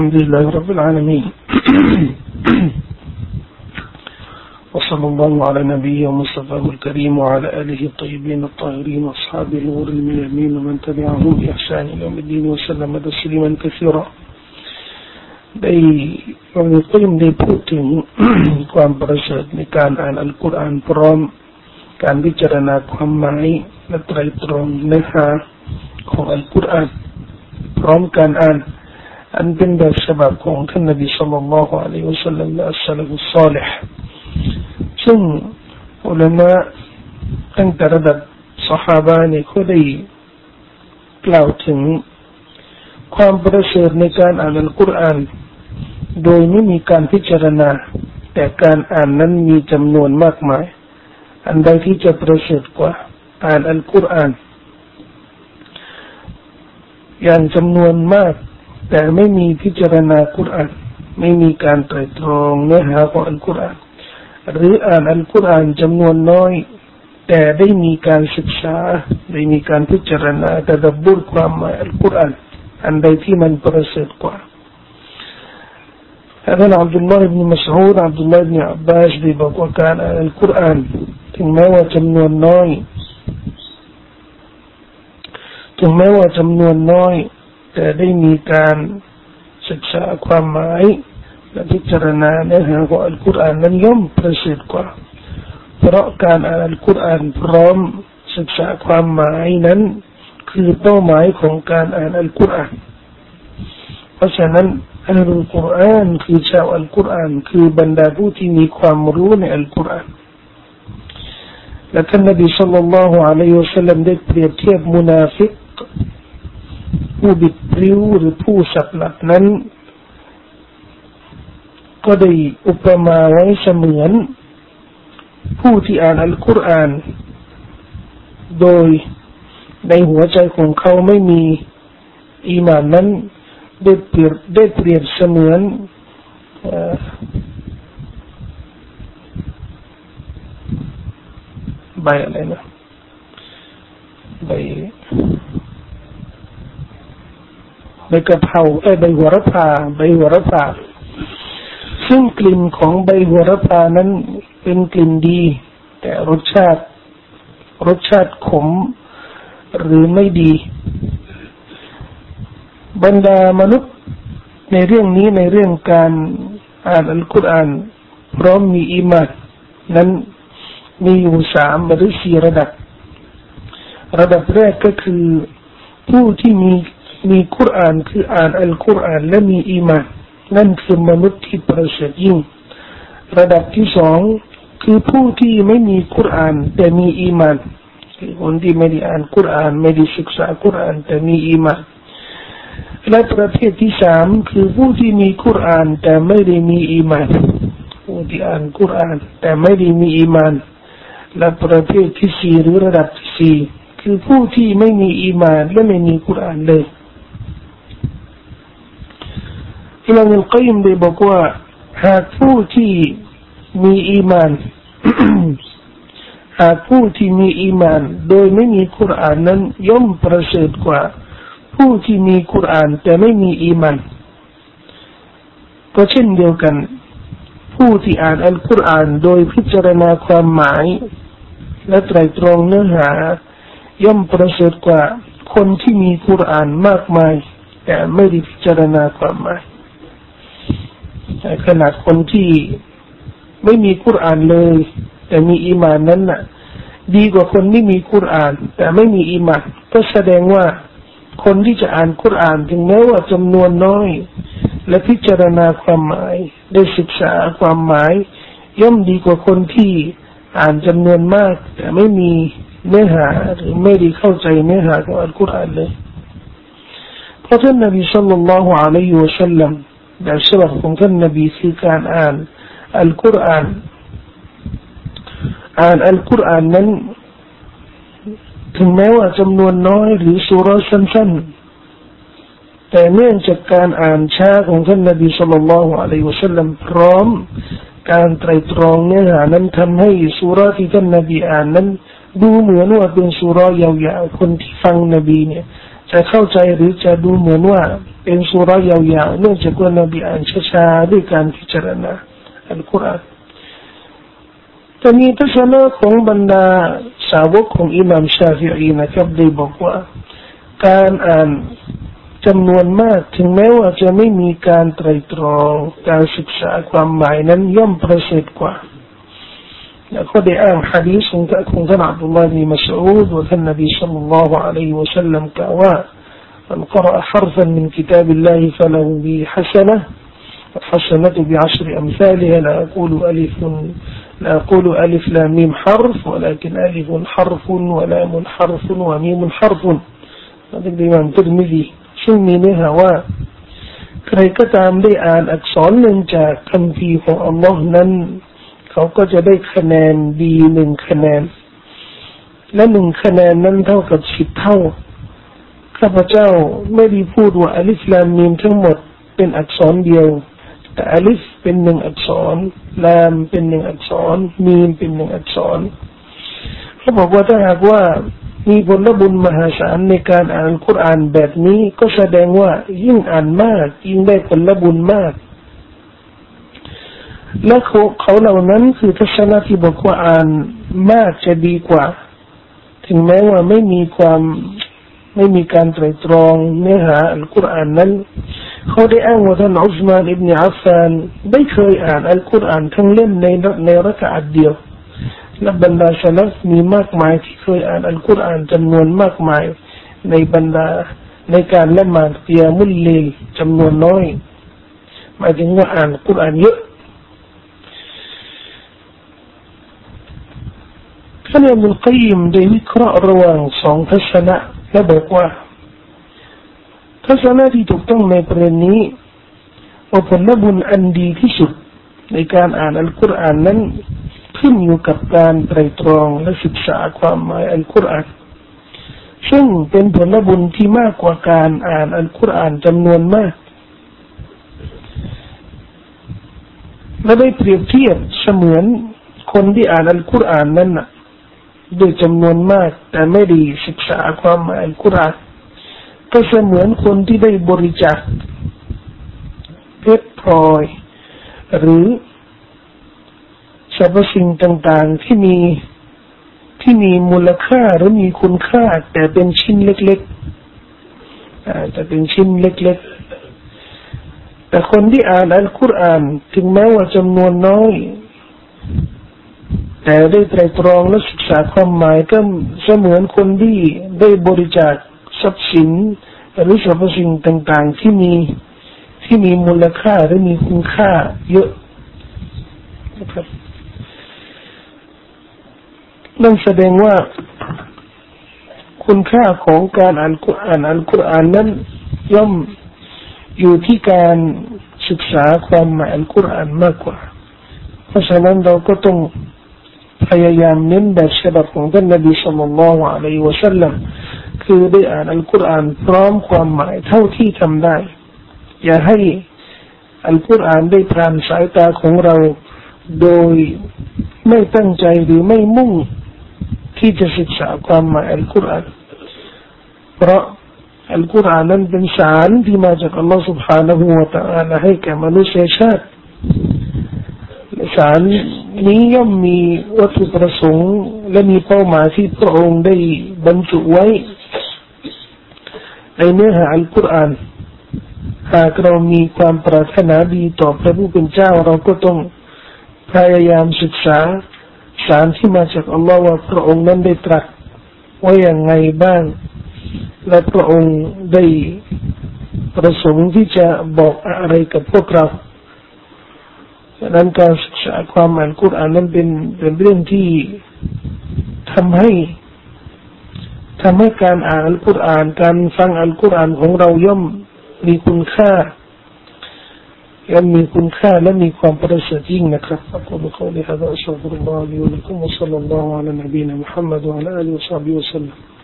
الحمد لله رب العالمين وصلى الله على نبيه ومصطفاه الكريم وعلى آله الطيبين الطاهرين وأصحابه الغر الميامين ومن تبعهم بإحسان إلى يوم الدين وسلم تسليما كثيرا ได้วันนี้ก็ยังได้พูดถึงความประเสริฐในการอ่านอัลกุรอานพร้อมการพิจารณาความหมายและไตรตรองเนื้อหาของอัลกุรอานพร้อมการอ่านอันเป็นแบบฉบับของท่านนบีศ็อลลัลลอฮุอะลัยฮิวะซัลลัมและอัสซะลัฟุศอลิฮ์ซึ่งอุลามะตั้งแต่ระดับซอฮาบะห์เนี่ยเขาได้กล่าวถึงความประเสริฐในการอ่านอัลกุรอานโดยไม่มีการพิจารณาแต่การอ่านนั้นมีจำนวนมากมายอันใดที่จะประเสริฐกว่าอ่านอัลกุรอานอย่างจำนวนมากแต่ไม่มีพิจารณากุรอานไม่มีการไตร่ตรองเนื้อหาของอัลกุรอานหรืออ่านอัลกุรอานจำนวนน้อยแต่ได้มีการศึกษาได้มีการพิจารณาตะดับบุรความหมายอัลกุรอานอันใดที่มันประเสริฐกว่าท่านอับดุลลอฮ์ อิบนุ มัสอูด อับดุลลอฮ์ อิบนุ อับบาสได้บอกว่าการอ่านอัลกุรอานถึงแม้ว่าจำนวนน้อยแต่ได้มีการศึกษาความหมายและพิจารณาเนื้อหาของอัลกุรอานนั้นย่อมประเสริฐกว่าเพราะการอ่านอัลกุรอานพร้อมศึกษาความหมายนั้นคือเป้าหมายของการอ่านอัลกุรอานเพราะฉะนั้นอัลกุรอานคือชาวอัลกุรอานคือบรรดาผู้ที่มีความรู้ในอัลกุรอานและท่านนบีศ็อลลัลลอฮุอะลัยฮิวะซัลลัมได้เปรียบเทียบมุนาฟิกผู้บิดพริ้วหรือผู้สับหลักนั้นก็ได้อุปมาไว้เสมือนผู้ที่อ่านอัลกุรอานโดยในหัวใจของเขาไม่มีอีหม่านนั้นได้เปรียบเสมือนใบอะไรนะใบกะเพราใบหัวระพาซึ่งกลิ่นของใบหัวระพานั้นเป็นกลิ่นดีแต่รสชาติขมหรือไม่ดีบรรดามนุษย์ในเรื่องนี้ในเรื่องการอ่านอัลกุรอานพร้อมมีอีหม่านนั้นมีอยู่3หรือ4ระดับแรกก็คือผู้ที่มีกุรอานคืออ่านอัลกุรอานและมีอีหม่านนั่นคือมนุษย์ที่ประเสริฐยิ่งระดับที่2คือผู้ที่ไม่มีกุรอานแต่มีอีหม่านคนที่ไม่ได้อ่านกุรอานไม่ได้ศึกษากุรอานแต่มีอีหม่านและประเภทที่3คือผู้ที่มีกุรอานแต่ไม่ได้มีอีหม่านผู้ที่อ่านกุรอานแต่ไม่ได้มีอีหม่านและประเภทที่4หรือระดับที่4คือผู้ที่ไม่มีอีหม่านและไม่มีกุรอานเลยอิมามอัลกัยยิมได้บอกว่าหากผู้ที่มีอีหม่าน หากผู้ที่มีอีหม่านโดยไม่มีกุรอานนั้นย่อมประเสริฐกว่าผู้ที่มีกุรอานแต่ไม่มีอีหม่านก็เช่นเดียวกันผู้ที่อ่านอัลกุรอานโดยพิจารณาความหมายและไตร่ตรองเนื้อหาย่อมประเสริฐกว่าคนที่มีกุรอานมากมายแต่ไม่ได้พิจารณาความหมายขนาดคนที่ไม่มีกุรอานเลยแต่มีอีหม่านนั้นน่ะดีกว่าคนที่มีกุรอานแต่ไม่มีอีหม่านก็แสดงว่าคนที่จะอ่านกุรอานถึงแม้ว่าจำนวนน้อยและพิจารณาความหมายได้ศึกษาความหมายย่อมดีกว่าคนที่อ่านจำนวนมากแต่ไม่มีเนื้อหาหรือไม่ได้เข้าใจเนื้อหาของอัลกุรอานเลยเพราะท่านนบีศ็อลลัลลอฮุอะลัยฮิวะซัลลัมแบบฉบับของท่านนบีคือการอ่านอัลกุรอานนั้นถึงแม้ว่าจำนวนน้อยหรือซูเราะห์สั้นๆแต่เนื่องจากการอ่านช้าของท่านนบีศ็อลลัลลอฮุอะลัยฮิวะซัลลัมพร้อมการไตร่ตรองเนื้อหานั้นทำให้ซูเราะห์ที่ท่านนบีอ่านนั้นดูเหมือนว่าเป็นซูเราะห์ยาวๆคนที่ฟังนบีเนี่ยจะเข้าใจหรือจะดูเหมือนว่าเป็นสุรายาวๆเนื่องจากว่านบีอ่านช้าๆด้วยการพิจารณาอัลกุรอานแต่มีทัศนะของบรรดาสาวกของอิหม่ามชาฟิอีนะครับได้บอกว่าการอ่านจำนวนมากถึงแม้ว่าจะไม่มีการไตร่ตรองการศึกษาความหมายนั้นย่อมประเสริฐกว่าและก็ได้อ้างหะดีษของท่านอับดุลลอฮ์บินมัสอูดว่าท่านนบีศ็อลลัลลอฮุอะลัยฮิวะซัลลัมกล่าวว่าمن قرأ حرفا من كتاب الله فله به حسنة والحسنة بعشر أمثالها لا أقول ألف لا ميم حرف ولكن ألف حرف ولام حرف وميم حرف هذا الإمام الترمذي ซึ่งมีเนื้อหาว่าใครก็ตามได้อ่านอักษรหนึ่งจากคัมภีร์ของอัลลอฮ์นั้นเขาก็จะได้คะแนนดี1คะแนนและ1คะแนนนั้นเท่ากับ10เท่าข้าพเจ้าไม่ได้พูดว่าอัลิฟลามมีมทั้งหมดเป็นอักษรเดียวแต่อัลิฟเป็น1อักษรลามเป็น1อักษรมีมเป็น1อักษรเขาบอกว่าถ้าหากว่ามีผลบุญมหาศาลในการอ่านอัลกุรอานแบบนี้ก็แสดงว่ายิ่งอ่านมากยิ่งได้ผลบุญมากและเขาเหล่านั้นคือทัศนะที่บอกว่าอ่านมากจะดีกว่าถึงแม้ว่าไม่มีการไตร่ตรองเนื้อหาอัลกุรอานนั้นเขาได้อ้างว่าท่านอุสมานอิบนุอัฟฟานได้เคยอ่านอัลกุรอานทั้งเล่มในรักะอัตเดียวและบรรดาสลัฟมีมากมายที่เคยอ่านอัลกุรอานจำนวนมากมายในบรรดาในการละหมาดกิยามุลเลลจำนวนน้อยหมายถึงว่าอ่านอัลกุรอานเยอะท่านอิบนุลกัยยิมได้วิเคราะห์ระหว่าง2ทัศนะและบอกว่าทัศนะที่ถูกต้องในประเด็นนี้ว่าผลบุญอันดีที่สุดในการอ่านอัลกุรอานนั้นขึ้นอยู่กับการไตร่ตรองและศึกษาความหมายอัลกุรอานซึ่งเป็นผลบุญที่มากกว่าการอ่านอัลกุรอานจำนวนมากและได้เปรียบเทียบเสมือนคนที่อ่านอัลกุรอานนั้นด้วยจำนวนมากแต่ไม่ได้ศึกษาความหมายอัลกุรอานก็เสมือนคนที่ได้บริจาคเพชรพลอยหรือสรรพสิ่งต่างๆที่มีมูลค่าหรือมีคุณค่าแต่เป็นชิ้นเล็กๆแต่เป็นชิ้นเล็กๆแต่คนที่อ่านอัลกุรอานถึงแม้ว่าจำนวนน้อยแต่ได้ไตร่ตรองและศึกษาความหมายก็เสมือนคนที่ได้บริจาคทรัพย์สินหรือสรรพสิ่งต่างๆที่มีมูลค่าหรือมีคุณค่าเยอะนะครับนั่นแสดงว่าคุณค่าของการอ่านอัลกุรอานนั้นย่อมอยู่ที่การศึกษาความหมายอัลกุรอานมากกว่าเพราะฉะนั้นเราก็ต้องพยายามเน้นแบบฉบับของท่านนบีศ็อลลัลลอฮุอะลัยฮิวะซัลลัมคือได้อ่านอัลกุรอานพร้อมความหมายเท่าที่ทำได้อย่าให้อัลกุรอานได้ผ่านสายตาของเราโดยไม่ตั้งใจหรือไม่มุ่งที่จะศึกษาความหมายอัลกุรอานเพราะอัลกุรอานนั้นเป็นสารที่มาจากอัลลอฮฺ سبحانه และ تعالى ให้แก่มนุษยชาติสารนี้ย่อมมีวัตถุประสงค์และมีเป้าหมายที่พระองค์ได้บรรจุไว้ในเนื้อหาอัลกุรอานหากเรามีความปรารถนาดีต่อพระผู้เป็นเจ้าเราก็ต้องพยายามศึกษาสารที่มาจากอัลลอฮฺว่าพระองค์นั้นได้ตรัสไว้อย่างไงบ้างและพระองค์ได้ประสงค์ที่จะบอกอะไรกับพวกเราดังนั้นการศึกษาความอ่านกุรอานนั้นเป็นเรื่องที่ทำให้การอ่านอัลกุรอานการฟังอัลกุรอานของเราย่อมมีคุณค่าและมีความประเสริฐยิ่งนะครับأقول قولي هذا أستغفر الله لي ولكم وصلى الله على نبينا محمد وعلى آله وصحبه وسلم